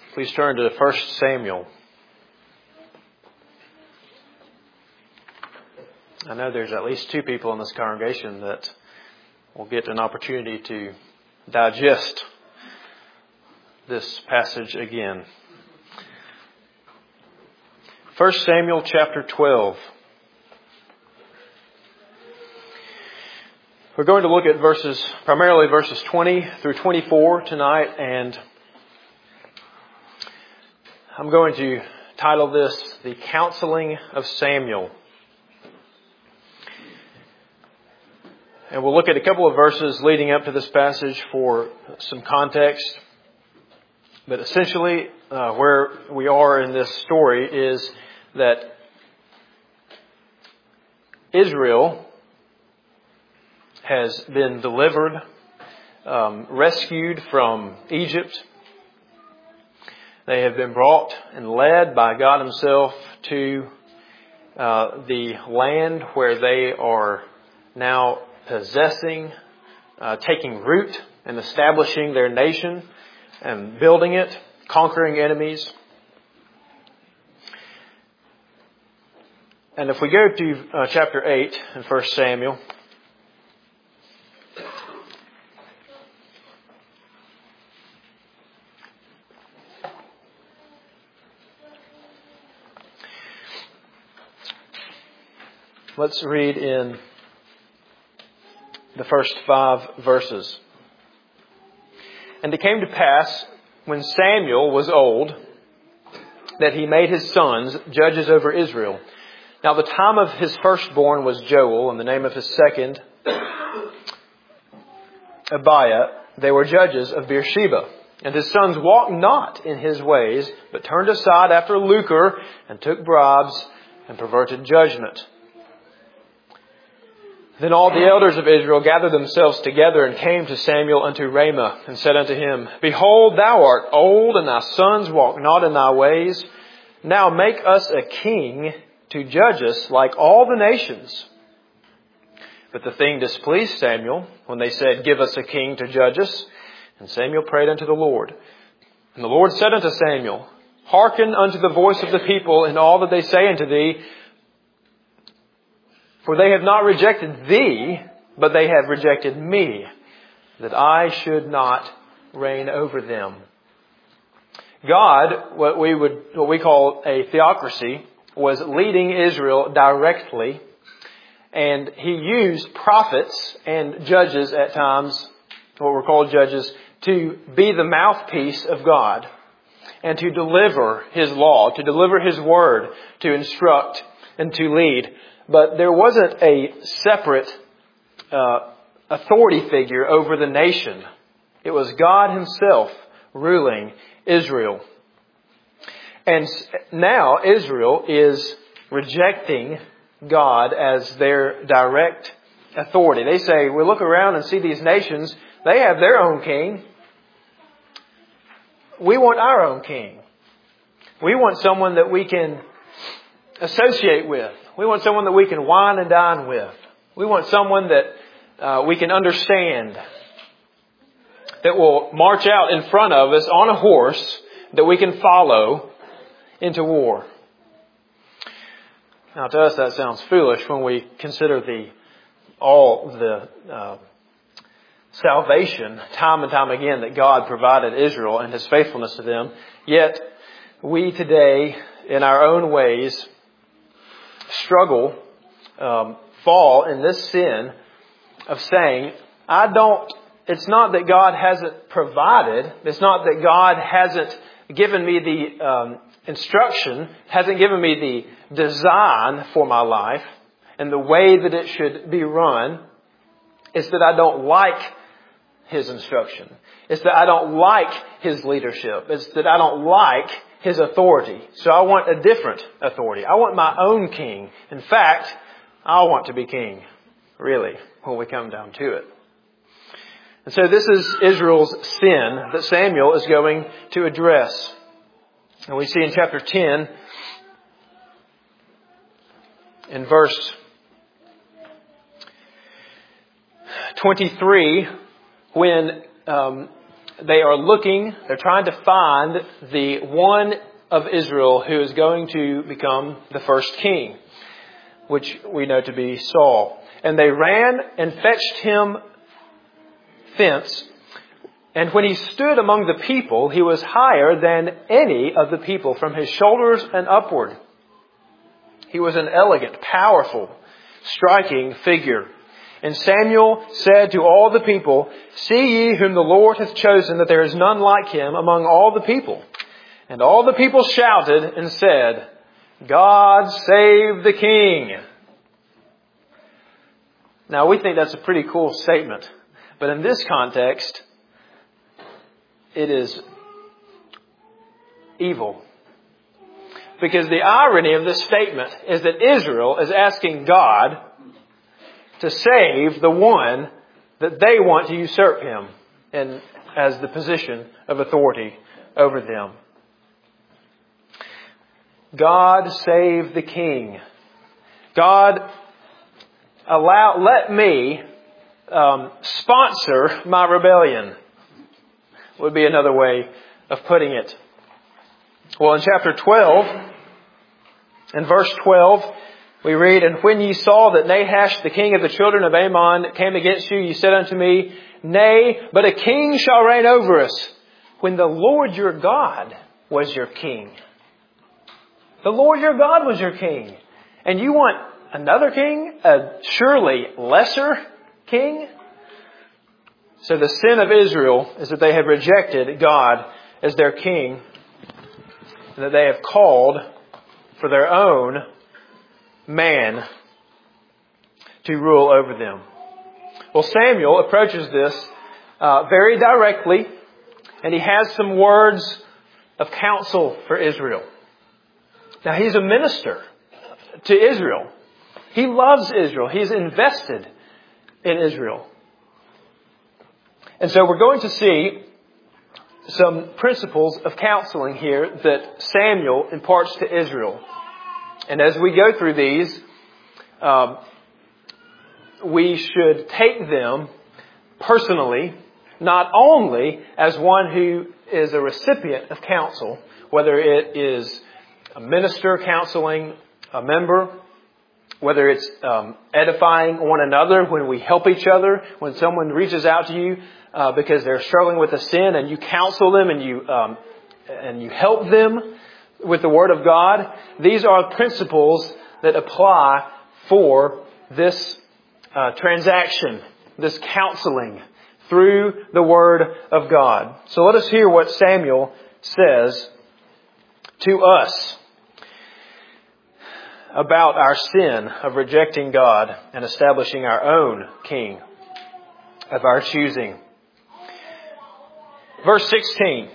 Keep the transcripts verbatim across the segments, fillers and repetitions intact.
Please turn to First Samuel. I know there's at least two people in this congregation that will get an opportunity to digest this passage again. First Samuel chapter twelve. We're going to look at verses, primarily verses twenty through twenty-four tonight, and I'm going to title this, The Counseling of Samuel. And we'll look at a couple of verses leading up to this passage for some context. But essentially, uh, where we are in this story is that Israel has been delivered, um, rescued from Egypt. They have been brought and led by God Himself to uh, the land where they are now possessing, uh, taking root and establishing their nation and building it, conquering enemies. And if we go to uh, chapter eight in First Samuel, let's read in the first five verses. And it came to pass, when Samuel was old, that he made his sons judges over Israel. Now the time of his firstborn was Joel, and the name of his second, Abiah. They were judges of Beersheba. And his sons walked not in his ways, but turned aside after lucre, and took bribes, and perverted judgment. Then all the elders of Israel gathered themselves together and came to Samuel unto Ramah and said unto him, Behold, thou art old, and thy sons walk not in thy ways. Now make us a king to judge us like all the nations. But the thing displeased Samuel when they said, Give us a king to judge us. And Samuel prayed unto the Lord. And the Lord said unto Samuel, Hearken unto the voice of the people in all that they say unto thee, for they have not rejected thee, but they have rejected me, that I should not reign over them. God, what we would, what we call a theocracy, was leading Israel directly, and He used prophets and judges at times, what were called judges, to be the mouthpiece of God, and to deliver His law, to deliver His word, to instruct and to lead. But there wasn't a separate uh, authority figure over the nation. It was God Himself ruling Israel. And now Israel is rejecting God as their direct authority. They say, we look around and see these nations, they have their own king. We want our own king. We want someone that we can associate with. We want someone that we can wine and dine with. We want someone that uh, we can understand, that will march out in front of us on a horse that we can follow into war. Now to us that sounds foolish when we consider the all the uh, salvation time and time again that God provided Israel and His faithfulness to them. Yet we today, in our own ways, struggle, um, fall in this sin of saying, I don't, it's not that God hasn't provided, it's not that God hasn't given me the um, instruction, hasn't given me the design for my life and the way that it should be run. It's that I don't like His instruction. It's that I don't like His leadership. It's that I don't like His authority. So I want a different authority. I want my own king. In fact, I want to be king, really, when we come down to it. And so this is Israel's sin that Samuel is going to address. And we see in chapter ten, in verse twenty-three, when um, they are looking, they're trying to find the one of Israel who is going to become the first king, which we know to be Saul. And they ran and fetched him thence. And when he stood among the people, he was higher than any of the people from his shoulders and upward. He was an elegant, powerful, striking figure. And Samuel said to all the people, See ye whom the Lord hath chosen, that there is none like him among all the people. And all the people shouted and said, God save the king. Now we think that's a pretty cool statement. But in this context, it is evil. Because the irony of this statement is that Israel is asking God to save the one that they want to usurp him and as the position of authority over them. God save the king. God, allow, let me um, sponsor my rebellion, would be another way of putting it. Well, in chapter twelve, in verse twelve, we read, And when ye saw that Nahash, the king of the children of Ammon, came against you, ye said unto me, Nay, but a king shall reign over us, when the Lord your God was your king. The Lord your God was your king. And you want another king? A surely lesser king? So the sin of Israel is that they have rejected God as their king, and that they have called for their own man to rule over them. Well, Samuel approaches this uh, very directly, and he has some words of counsel for Israel. Now, he's a minister to Israel. He loves Israel. He's invested in Israel. And so we're going to see some principles of counseling here that Samuel imparts to Israel. And as we go through these, um, we should take them personally, not only as one who is a recipient of counsel, whether it is a minister counseling a member, whether it's um, edifying one another when we help each other, when someone reaches out to you uh, because they're struggling with a sin and you counsel them and you um, and you help them with the Word of God. These are principles that apply for this uh, transaction, this counseling through the Word of God. So let us hear what Samuel says to us about our sin of rejecting God and establishing our own king of our choosing. Verse sixteen.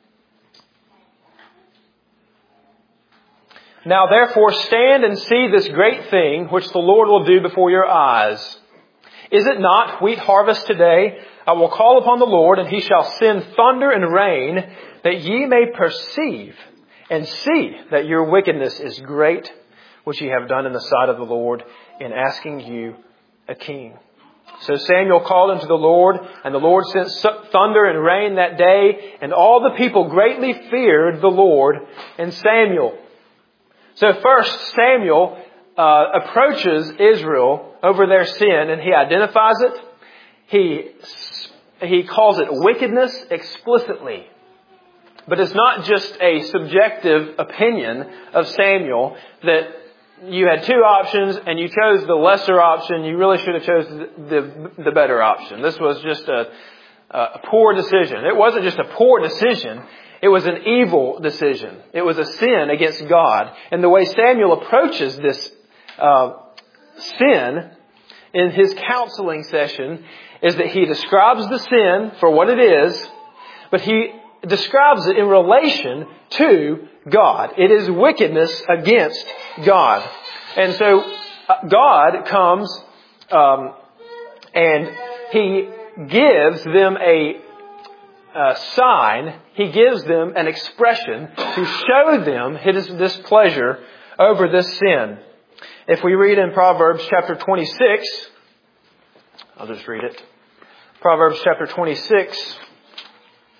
Now therefore stand and see this great thing which the Lord will do before your eyes. Is it not wheat harvest today? I will call upon the Lord, and he shall send thunder and rain, that ye may perceive and see that your wickedness is great, which ye have done in the sight of the Lord in asking you a king. So Samuel called unto the Lord, and the Lord sent thunder and rain that day, and all the people greatly feared the Lord and Samuel. So first, Samuel uh, approaches Israel over their sin, and he identifies it. He he calls it wickedness explicitly. But it's not just a subjective opinion of Samuel that you had two options and you chose the lesser option. You really should have chosen the, the, the better option. This was just a, a poor decision. It wasn't just a poor decision. It was an evil decision. It was a sin against God. And the way Samuel approaches this uh, sin in his counseling session is that he describes the sin for what it is, but he describes it in relation to God. It is wickedness against God. And so uh, God comes um, and he gives them a, a sign. He gives them an expression to show them his displeasure over this sin. If we read in Proverbs chapter twenty-six, I'll just read it. Proverbs chapter twenty-six.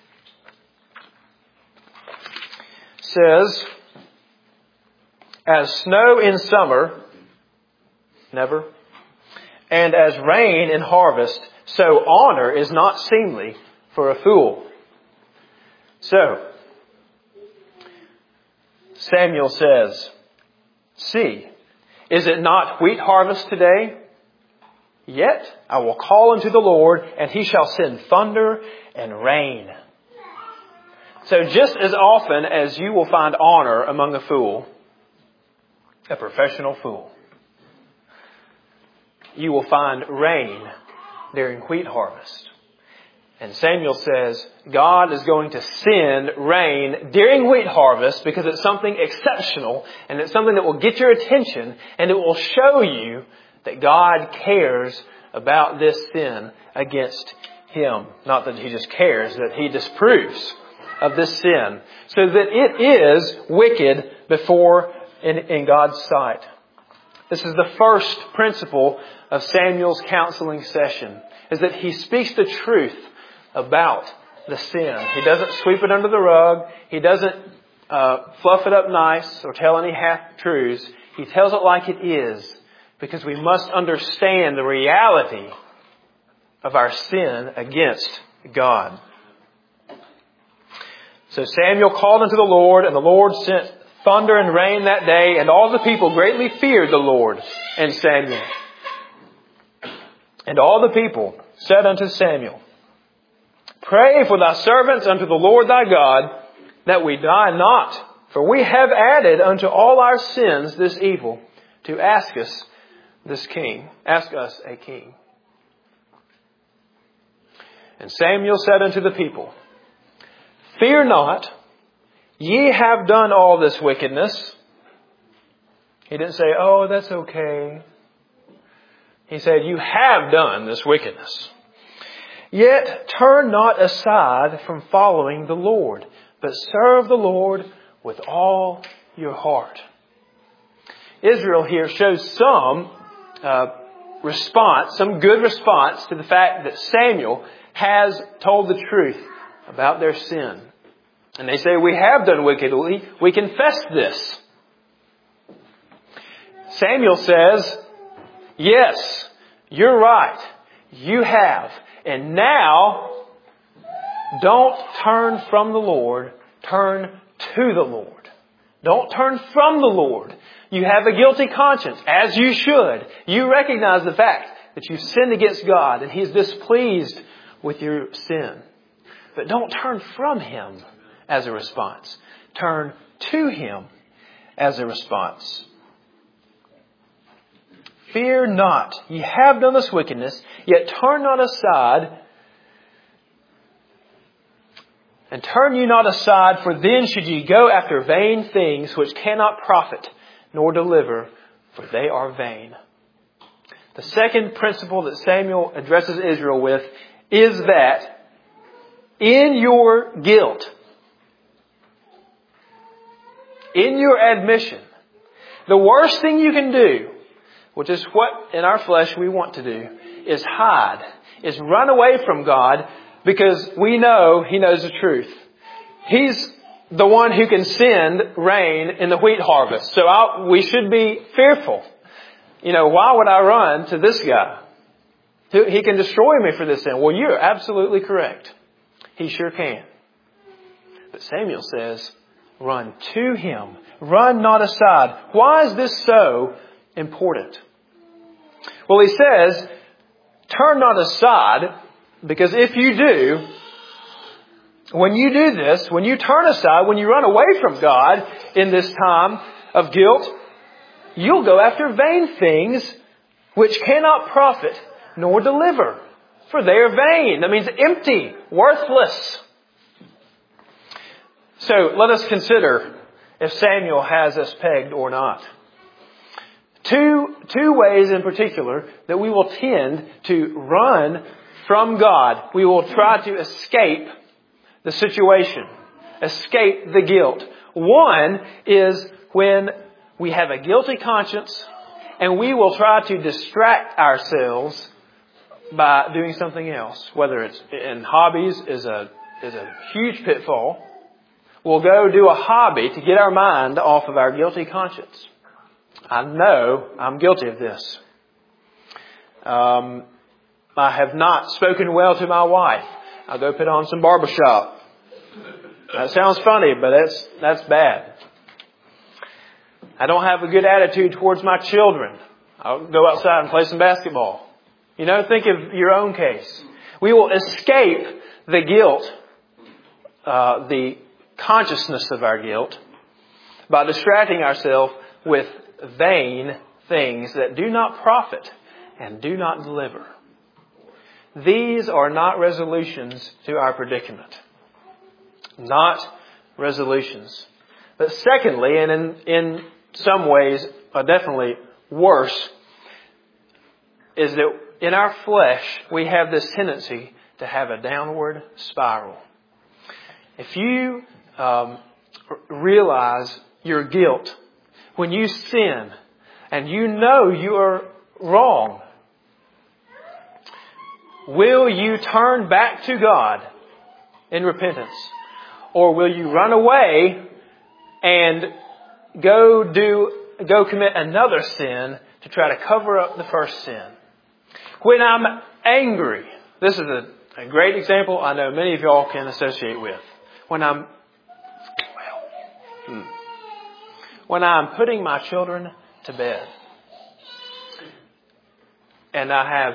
says, as snow in summer, never, and as rain in harvest, so honor is not seemly for a fool. So, Samuel says, see, is it not wheat harvest today? Yet I will call unto the Lord, and He shall send thunder and rain. So just as often as you will find honor among a fool, a professional fool, you will find rain during wheat harvest. And Samuel says, God is going to send rain during wheat harvest because it's something exceptional and it's something that will get your attention and it will show you that God cares about this sin against Him. Not that He just cares, that He disapproves of this sin. So that it is wicked before in, in God's sight. This is the first principle of Samuel's counseling session, is that he speaks the truth about the sin. He doesn't sweep it under the rug. He doesn't uh, fluff it up nice or tell any half-truths. He tells it like it is, because we must understand the reality of our sin against God. So Samuel called unto the Lord, and the Lord sent thunder and rain that day, and all the people greatly feared the Lord and Samuel. And all the people said unto Samuel, pray for thy servants unto the Lord thy God, that we die not. For we have added unto all our sins this evil, to ask us this king, ask us a king. And Samuel said unto the people, fear not, ye have done all this wickedness. He didn't say, oh, that's okay. He said, you have done this wickedness. Yet turn not aside from following the Lord, but serve the Lord with all your heart. Israel here shows some uh, response, some good response to the fact that Samuel has told the truth about their sin. And they say, we have done wickedly. We confess this. Samuel says, yes, you're right. You have. And now, don't turn from the Lord. Turn to the Lord. Don't turn from the Lord. You have a guilty conscience, as you should. You recognize the fact that you've sinned against God and He's displeased with your sin. But don't turn from Him as a response. Turn to Him as a response. Fear not, ye have done this wickedness, yet turn not aside, and turn you not aside, for then should ye go after vain things which cannot profit nor deliver, for they are vain. The second principle that Samuel addresses Israel with is that in your guilt, in your admission, the worst thing you can do, which is what in our flesh we want to do, is hide, is run away from God because we know He knows the truth. He's the one who can send rain in the wheat harvest. So I, we should be fearful. You know, why would I run to this guy? He can destroy me for this sin. Well, you're absolutely correct. He sure can. But Samuel says, run to Him. Run not aside. Why is this so important? Well, he says, turn not aside, because if you do, when you do this, when you turn aside, when you run away from God in this time of guilt, you'll go after vain things which cannot profit nor deliver. For they are vain. That means empty, worthless. So let us consider if Samuel has us pegged or not. Two, two ways in particular that we will tend to run from God. We will try to escape the situation, escape the guilt. One is when we have a guilty conscience and we will try to distract ourselves by doing something else, whether it's in hobbies is a, is a huge pitfall, will go do a hobby to get our mind off of our guilty conscience. I know I'm guilty of this. Um, I have not spoken well to my wife. I'll go put on some barbershop. That sounds funny, but that's, that's bad. I don't have a good attitude towards my children. I'll go outside and play some basketball. You know, think of your own case. We will escape the guilt, uh, the consciousness of our guilt, by distracting ourselves with vain things that do not profit and do not deliver. These are not resolutions to our predicament. Not resolutions. But secondly, and in, in some ways are definitely worse, is that in our flesh we have this tendency to have a downward spiral. If you um, realize your guilt when you sin and you know you are wrong, will you turn back to God in repentance? Or will you run away and go do, go commit another sin to try to cover up the first sin? When I'm angry, this is a, a great example I know many of y'all can associate with. When I'm, well, hmm, when I'm putting my children to bed and I have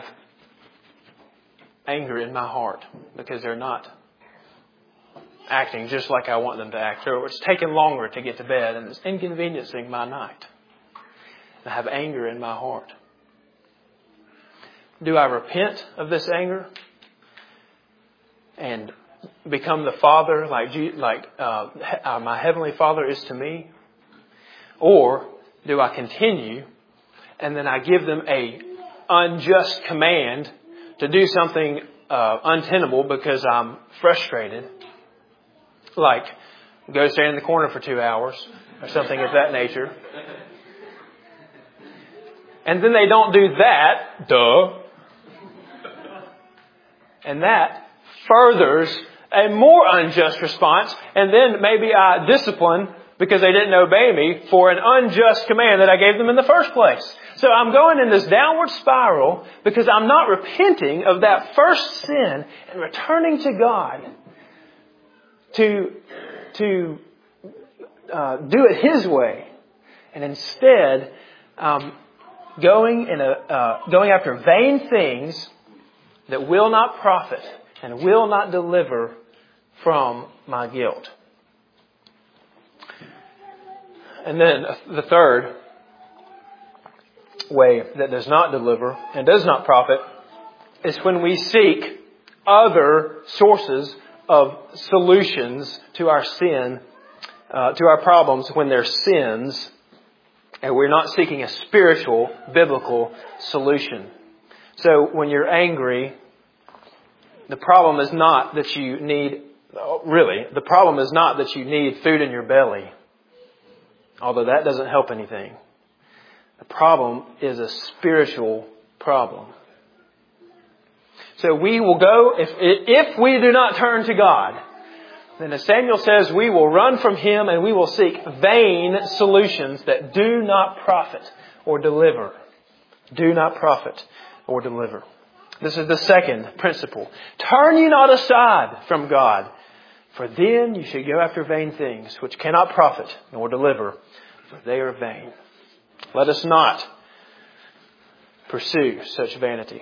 anger in my heart because they're not acting just like I want them to act, or it's taken longer to get to bed and it's inconveniencing my night. I have anger in my heart. Do I repent of this anger and become the father like like uh, uh, my heavenly Father is to me? Or do I continue and then I give them a unjust command to do something uh, untenable because I'm frustrated? Like, go stand in the corner for two hours or something of that nature. And then they don't do that, duh. And that furthers a more unjust response. And then maybe I discipline because they didn't obey me for an unjust command that I gave them in the first place. So I'm going in this downward spiral because I'm not repenting of that first sin and returning to God to, to uh, do it His way. And instead, um, going in a uh, going after vain things that will not profit and will not deliver from my guilt. And then the third way that does not deliver and does not profit is when we seek other sources of solutions to our sin, uh, to our problems when they're sins, and we're not seeking a spiritual, biblical solution. So when you're angry, the problem is not that you need, really, the problem is not that you need food in your belly, although that doesn't help anything. The problem is a spiritual problem. So we will go, if, if we do not turn to God, then as Samuel says, we will run from Him and we will seek vain solutions that do not profit or deliver. Do not profit or deliver. This is the second principle. Turn ye not aside from God, for then you should go after vain things which cannot profit nor deliver, for they are vain. Let us not pursue such vanity.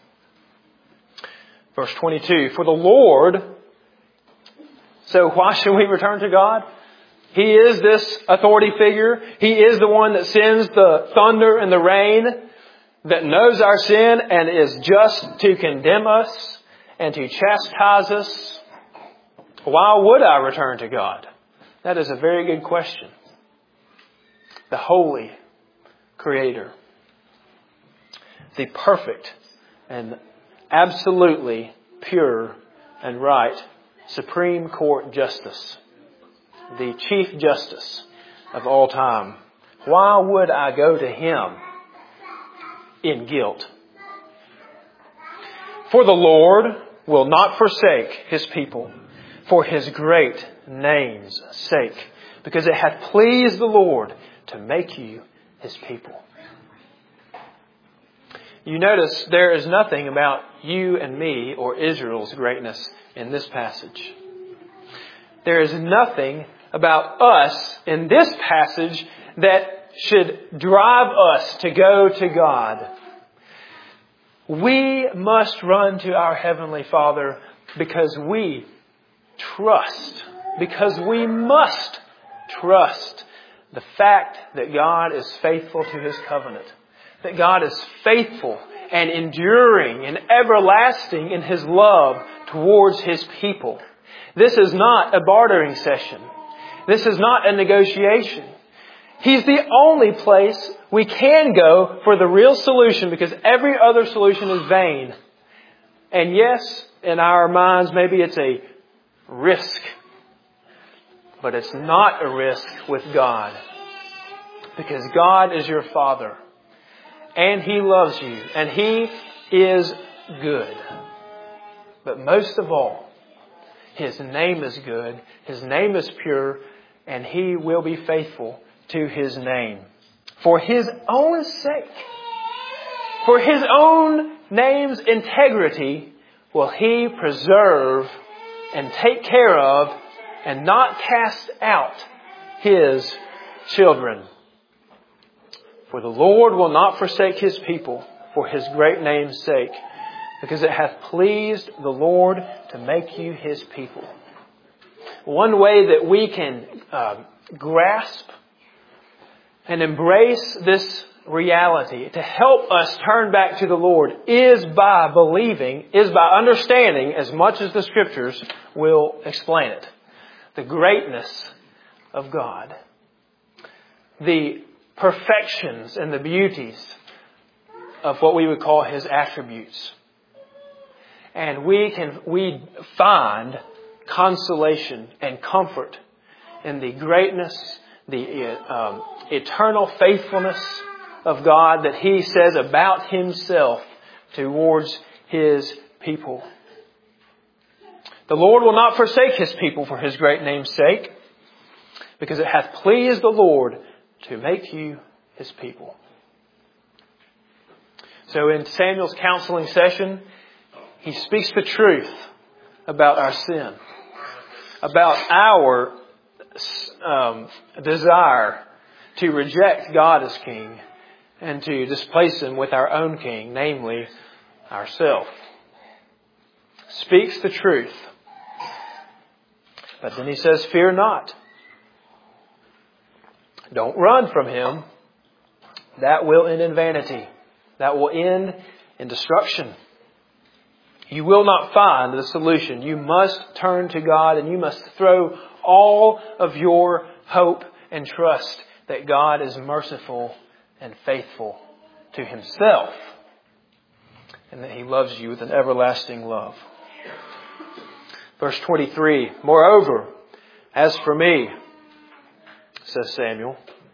Verse twenty-two, for the Lord, so why should we return to God? He is this authority figure. He is the one that sends the thunder and the rain, that knows our sin and is just to condemn us and to chastise us. Why would I return to God? That is a very good question. The holy Creator, the perfect and absolutely pure and right Supreme Court Justice, the Chief Justice of all time. Why would I go to Him in guilt? For the Lord will not forsake His people, for His great name's sake, because it hath pleased the Lord to make you His people. You notice there is nothing about you and me or Israel's greatness in this passage. There is nothing about us in this passage that should drive us to go to God. We must run to our Heavenly Father because we trust, because we must trust the fact that God is faithful to His covenant, that God is faithful and enduring and everlasting in His love towards His people. This is not a bartering session. This is not a negotiation. He's the only place we can go for the real solution, because every other solution is vain. And yes, in our minds, maybe it's a risk. But it's not a risk with God. Because God is your Father. And He loves you. And He is good. But most of all, His name is good. His name is pure. And He will be faithful to His name. For His own sake. For His own name's integrity will He preserve and take care of and not cast out His children. For the Lord will not forsake His people for His great name's sake, because it hath pleased the Lord to make you His people. One way that we can uh, grasp and embrace this reality to help us turn back to the Lord is by believing, is by understanding as much as the Scriptures will explain it. The greatness of God. The perfections and the beauties of what we would call His attributes. And we can, we find consolation and comfort in the greatness, the um, eternal faithfulness of God that He says about Himself towards His people. The Lord will not forsake His people for His great name's sake, because it hath pleased the Lord to make you His people. So in Samuel's counseling session, he speaks the truth about our sin, about our um, desire to reject God as King and to displace Him with our own king, namely ourselves. Speaks the truth. But then he says, fear not. Don't run from Him. That will end in vanity. That will end in destruction. You will not find the solution. You must turn to God, and you must throw all of your hope and trust that God is merciful and faithful to Himself, and that He loves you with an everlasting love. Verse twenty-three, moreover, as for me, says Samuel,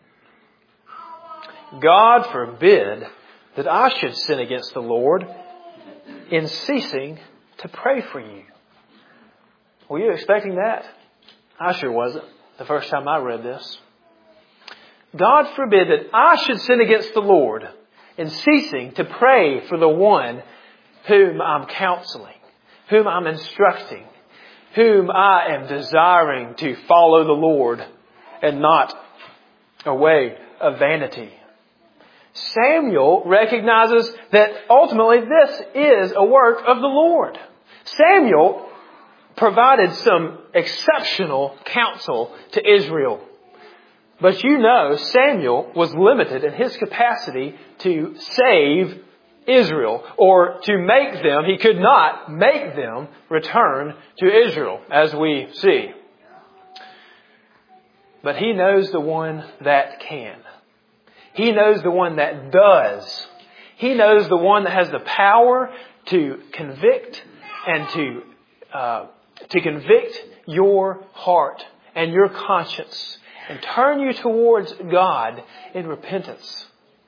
God forbid that I should sin against the Lord in ceasing to pray for you. Were you expecting that? I sure wasn't the first time I read this. God forbid that I should sin against the Lord in ceasing to pray for the one whom I'm counseling, whom I'm instructing, whom I am desiring to follow the Lord and not a way of vanity. Samuel recognizes that ultimately this is a work of the Lord. Samuel provided some exceptional counsel to Israel. But you know, Samuel was limited in his capacity to save Israel, or to make them, he could not make them return to Israel, as we see. But he knows the one that can. He knows the one that does. He knows the one that has the power to convict and to uh, to convict your heart and your conscience and turn you towards God in repentance.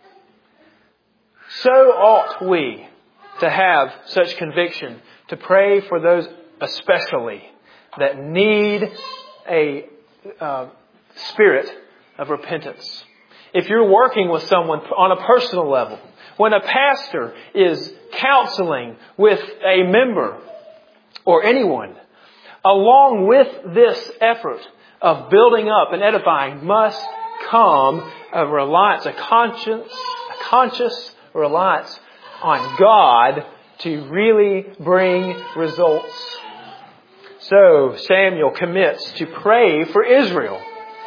So ought we to have such conviction, to pray for those especially that need a uh, spirit of repentance. If you're working with someone on a personal level, when a pastor is counseling with a member or anyone, along with this effort of building up and edifying must come a reliance, a conscious, a conscious reliance on God to really bring results. So Samuel commits to pray for Israel.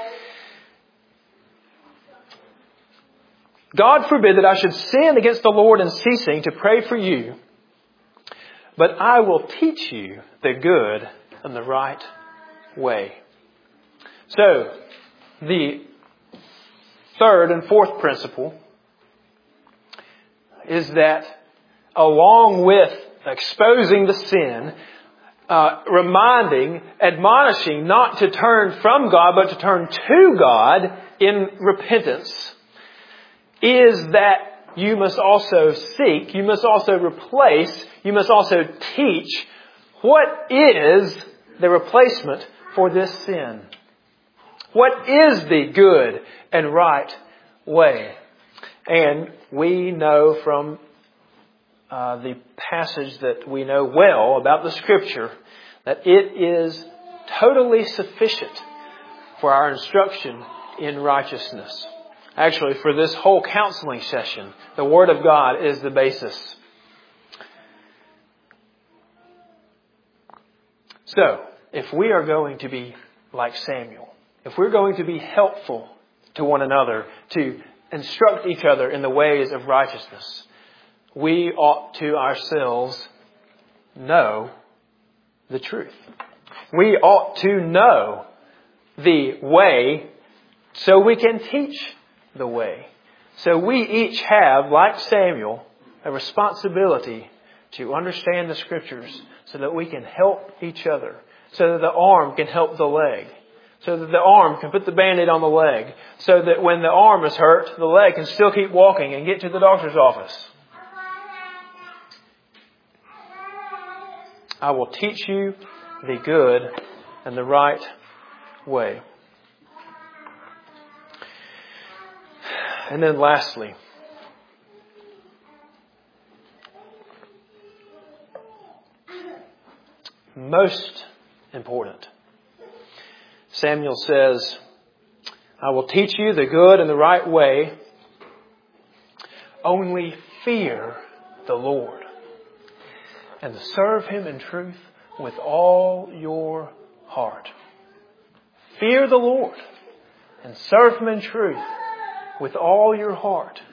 God forbid that I should sin against the Lord in ceasing to pray for you, but I will teach you the good and the right way. So, the third and fourth principle is that along with exposing the sin, uh, reminding, admonishing not to turn from God, but to turn to God in repentance, is that you must also seek, you must also replace, you must also teach what is the replacement for this sin. What is the good and right way? And we know from uh, the passage that we know well about the Scripture that it is totally sufficient for our instruction in righteousness. Actually, for this whole counseling session, the Word of God is the basis. So, if we are going to be like Samuel, if we're going to be helpful to one another, to instruct each other in the ways of righteousness, we ought to ourselves know the truth. We ought to know the way so we can teach the way. So we each have, like Samuel, a responsibility to understand the Scriptures so that we can help each other, so that the arm can help the leg, so that the arm can put the Band-Aid on the leg, so that when the arm is hurt, the leg can still keep walking and get to the doctor's office. I will teach you the good and the right way. And then lastly, most important, Samuel says, I will teach you the good and the right way. Only fear the Lord and serve Him in truth with all your heart. Fear the Lord and serve Him in truth with all your heart.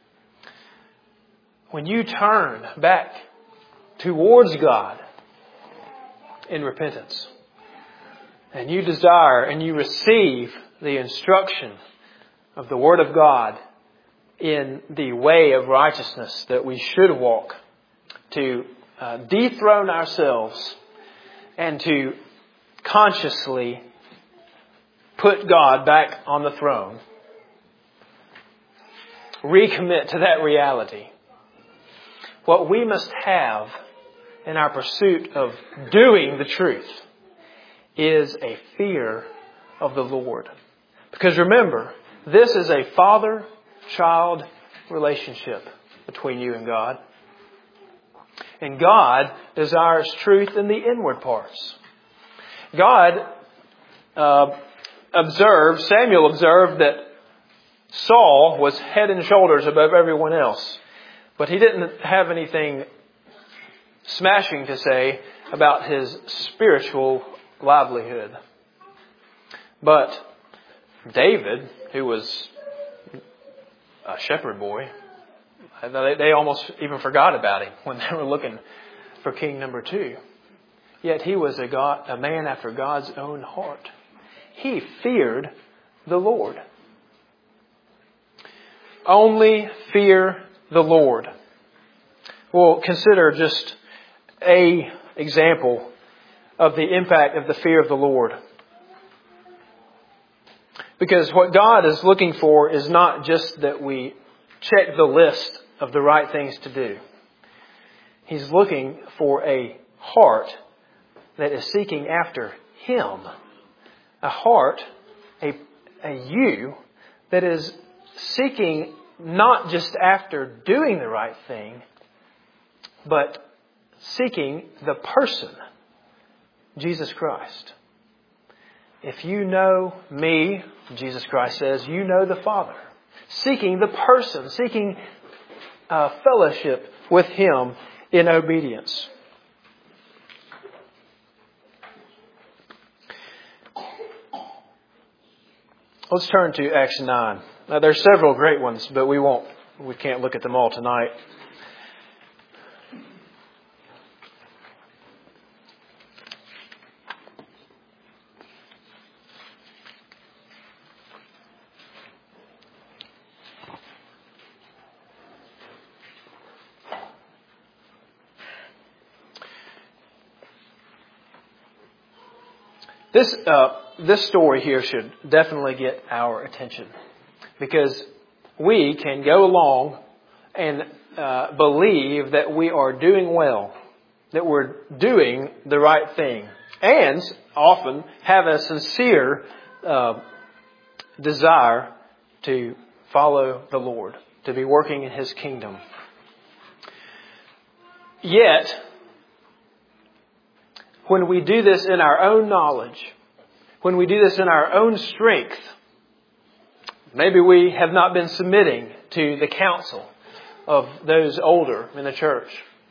When you turn back towards God in repentance, and you desire and you receive the instruction of the Word of God in the way of righteousness that we should walk, to uh, dethrone ourselves and to consciously put God back on the throne, recommit to that reality. What we must have in our pursuit of doing the truth is a fear of the Lord. Because remember, this is a father-child relationship between you and God. And God desires truth in the inward parts. God uh, observed, Samuel observed that Saul was head and shoulders above everyone else. But he didn't have anything smashing to say about his spiritual livelihood. But David, who was a shepherd boy, they almost even forgot about him when they were looking for king number two. Yet he was a, God, a man after God's own heart. He feared the Lord. Only fear the Lord. We'll consider just a example of the impact of the fear of the Lord. Because what God is looking for is not just that we check the list of the right things to do. He's looking for a heart that is seeking after Him a heart, a, a you that is seeking not just after doing the right thing, but seeking the person, Jesus Christ. If you know me, Jesus Christ says, you know the Father. Seeking the person, seeking uh, fellowship with Him in obedience. Let's turn to Acts nine. Now, there's several great ones, but we won't, we can't look at them all tonight. This uh, this story here should definitely get our attention, because we can go along and uh, believe that we are doing well, that we're doing the right thing, and often have a sincere uh, desire to follow the Lord, to be working in His kingdom. Yet, when we do this in our own knowledge, when we do this in our own strength, maybe we have not been submitting to the counsel of those older in the church.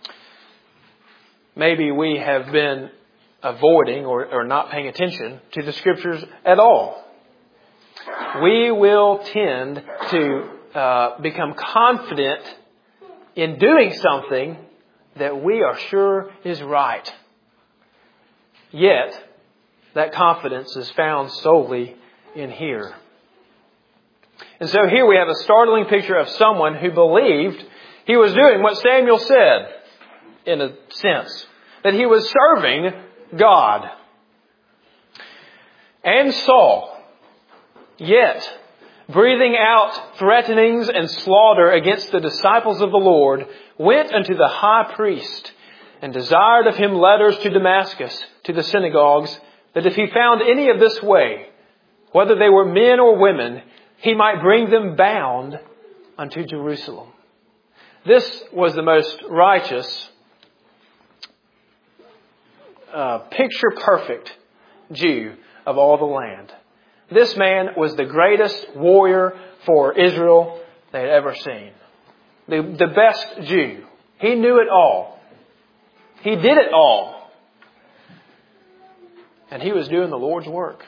Maybe we have been avoiding or, or not paying attention to the Scriptures at all. We will tend to uh, become confident in doing something that we are sure is right. Yet, that confidence is found solely in here. And so here we have a startling picture of someone who believed he was doing what Samuel said, in a sense, that he was serving God. And Saul, yet, breathing out threatenings and slaughter against the disciples of the Lord, went unto the high priest and desired of him letters to Damascus, to the synagogues, that if he found any of this way, whether they were men or women, he might bring them bound unto Jerusalem. This was the most righteous, uh, picture-perfect Jew of all the land. This man was the greatest warrior for Israel they had ever seen. The, the best Jew. He knew it all. He did it all. And he was doing the Lord's work.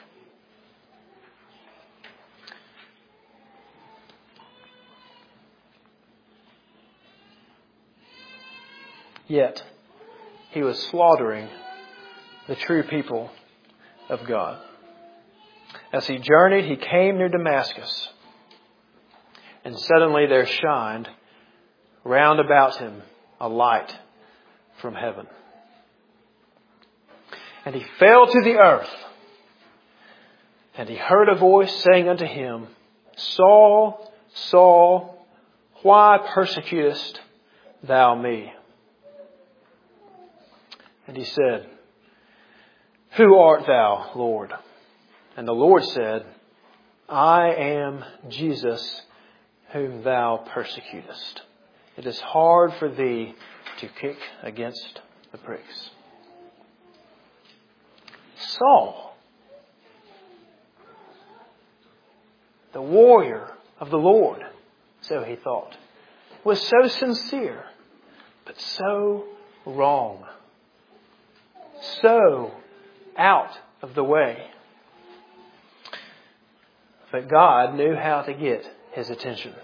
Yet, he was slaughtering the true people of God. As he journeyed, he came near Damascus. And suddenly there shined round about him a light from heaven. And he fell to the earth. And he heard a voice saying unto him, Saul, Saul, why persecutest thou me? And he said, Who art thou, Lord? And the Lord said, I am Jesus whom thou persecutest. It is hard for thee to kick against the pricks. Saul, the warrior of the Lord, so he thought, was so sincere, but so wrong. So out of the way. But God knew how to get his attention.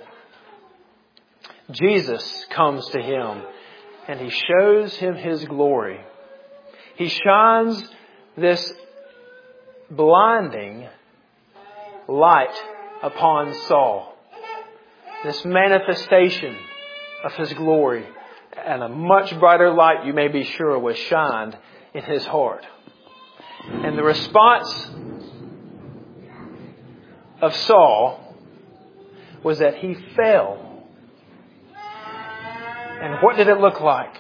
Jesus comes to him and he shows him his glory. He shines this blinding light upon Saul. This manifestation of his glory. And a much brighter light, you may be sure, was shined in his heart. And the response of Saul was that he fell. And what did it look like?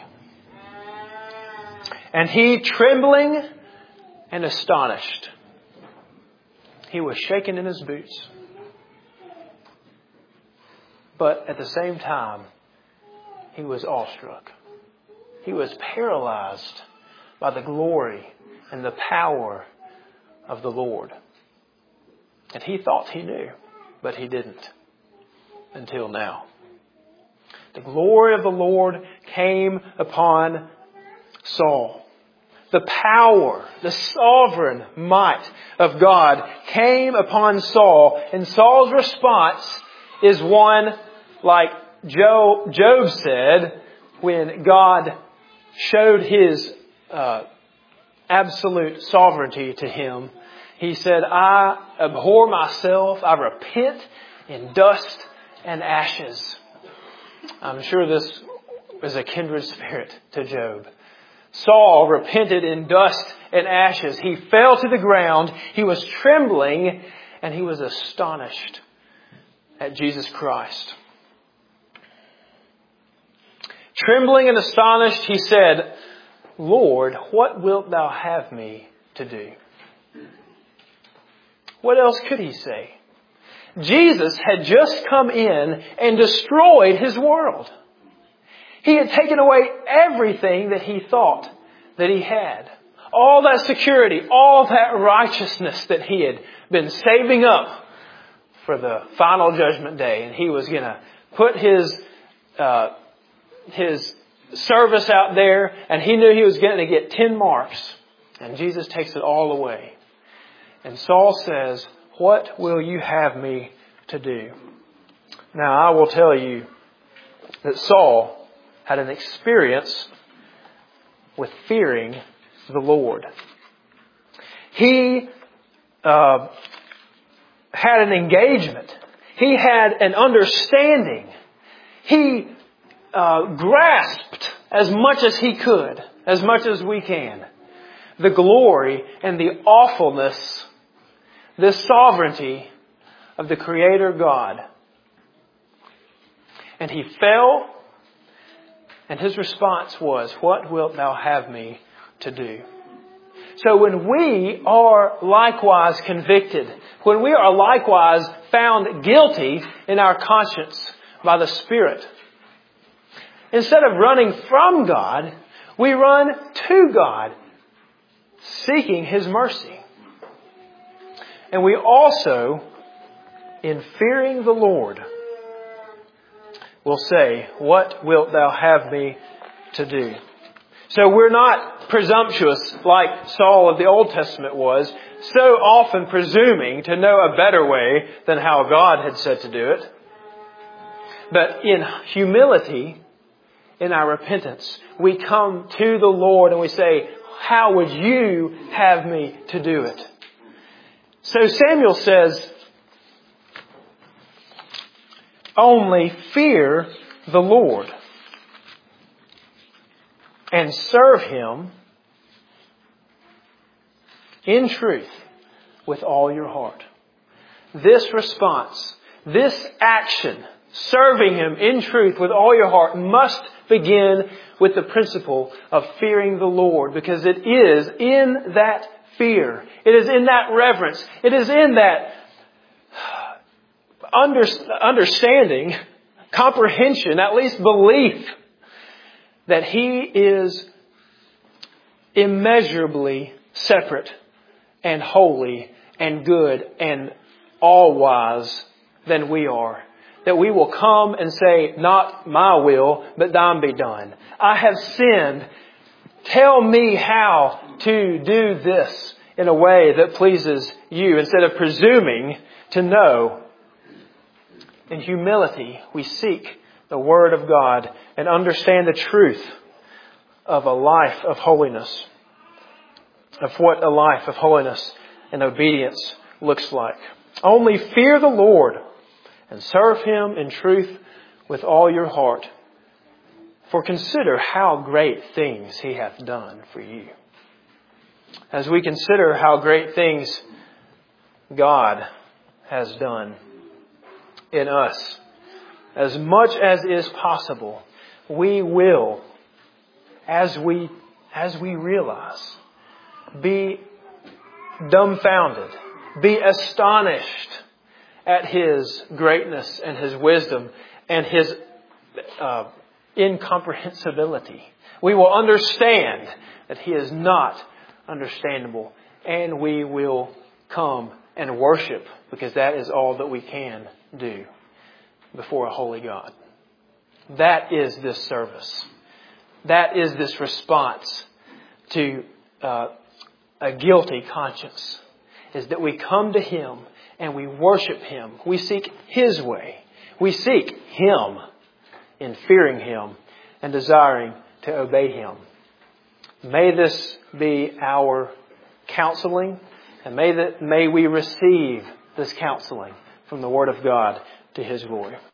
And he, trembling and astonished, He was shaking in his boots. But at the same time, he was awestruck. He was paralyzed by the glory and the power of the Lord. And he thought he knew, but he didn't until now. The glory of the Lord came upon Saul. The power, the sovereign might of God came upon Saul. And Saul's response is one like Job, Job said when God showed His uh, absolute sovereignty to him. He said, I abhor myself. I repent in dust and ashes. I'm sure this is a kindred spirit to Job. Saul repented in dust and ashes. He fell to the ground. He was trembling and he was astonished at Jesus Christ. Trembling and astonished, he said, Lord, what wilt thou have me to do? What else could he say? Jesus had just come in and destroyed his world. He had taken away everything that he thought that he had. All that security, all that righteousness that he had been saving up for the final judgment day. And he was going to put his, uh, his service out there, and he knew he was going to get ten marks. And Jesus takes it all away. And Saul says, what will you have me to do? Now, I will tell you that Saul had an experience with fearing the Lord. He uh, had an engagement. He had an understanding. He uh, grasped as much as he could, as much as we can, the glory and the awfulness, the sovereignty of the Creator God. And he fell, and his response was, what wilt thou have me to do? So when we are likewise convicted, when we are likewise found guilty in our conscience by the Spirit, instead of running from God, we run to God, seeking His mercy. And we also, in fearing the Lord, will say, what wilt thou have me to do? So we're not presumptuous like Saul of the Old Testament was, so often presuming to know a better way than how God had said to do it. But in humility, in our repentance, we come to the Lord and we say, how would you have me to do it? So Samuel says, only fear the Lord and serve Him in truth with all your heart. This response, this action, serving Him in truth with all your heart, must begin with the principle of fearing the Lord, because it is in that fear, it is in that reverence, it is in that under, understanding, comprehension, at least belief, that He is immeasurably separate and holy and good and all-wise than we are. That we will come and say, not my will, but thine be done. I have sinned. Tell me how to do this in a way that pleases you, instead of presuming to know. In humility, we seek the Word of God and understand the truth of a life of holiness, of what a life of holiness and obedience looks like. Only fear the Lord and serve Him in truth with all your heart. For consider how great things He hath done for you. As we consider how great things God has done in us, as much as is possible, we will, as we, as we realize, be dumbfounded, be astonished at His greatness and His wisdom and His uh, incomprehensibility. We will understand that He is not understandable, and we will come and worship, because that is all that we can do before a holy God. That is this service. That is this response to uh, a guilty conscience, is that we come to Him and we worship Him. We seek His way. We seek Him in fearing Him and desiring to obey Him. May this be our counseling, and may that may we receive this counseling from the Word of God to His glory.